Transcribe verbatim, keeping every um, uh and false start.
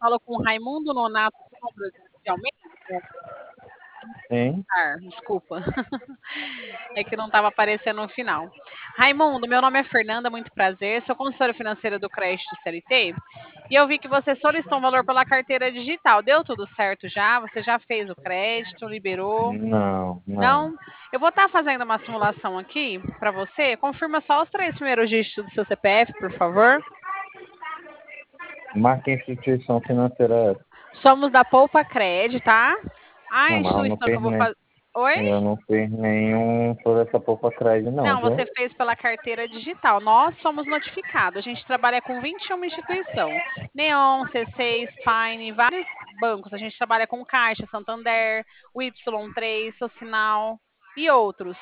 falo com o Raimundo Nonato presencialmente? Sim. Ah, desculpa. É que não estava aparecendo no final. Raimundo, meu nome é Fernanda, muito prazer. Sou consultora financeira do Crédito C L T. E eu vi que você solicitou um valor pela carteira digital. Deu tudo certo já? Você já fez o crédito, liberou? Não, não. Não? Eu vou estar fazendo uma simulação aqui para você. Confirma só os três primeiros dígitos do seu C P F, por favor. Marca instituição financeira é essa? Somos da Poupa Cred, tá? A Não, mas eu não instituição que fiz eu vou nem, fazer. Oi? eu não fiz nenhum por essa poupa crédito não, Não, viu? você fez pela carteira digital. Nós somos notificados. A gente trabalha com vinte e uma instituições. Neon, C seis, Pine, vários bancos. A gente trabalha com Caixa, Santander, o Y três, Socinal e outros.